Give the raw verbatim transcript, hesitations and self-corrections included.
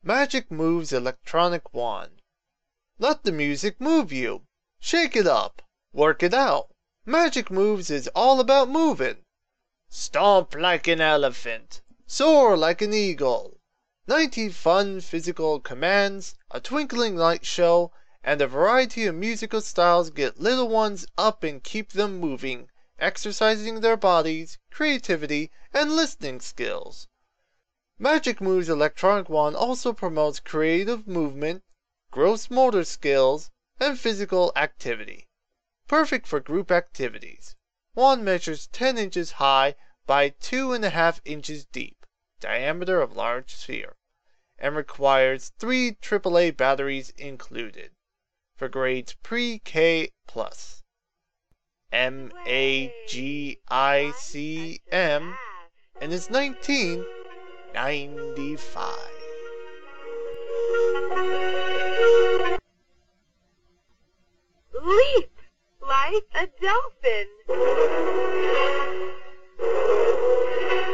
Magic Moves Electronic Wand. Let the music move you. Shake it up. Work it out. Magic Moves is all about moving. Stomp like an elephant. Soar like an eagle. ninety fun physical commands, a twinkling light show, and a variety of musical styles get little ones up and keep them moving, exercising their bodies, creativity, and listening skills. Magic Moves Electronic Wand also promotes creative movement, gross motor skills, and physical activity. Perfect for group activities. Wand measures ten inches high by two and a half inches deep, diameter of large sphere, and requires three triple A batteries included. For grades pre-K plus. M A G I C M, and it's nineteen ninety-five. Leap like a dolphin.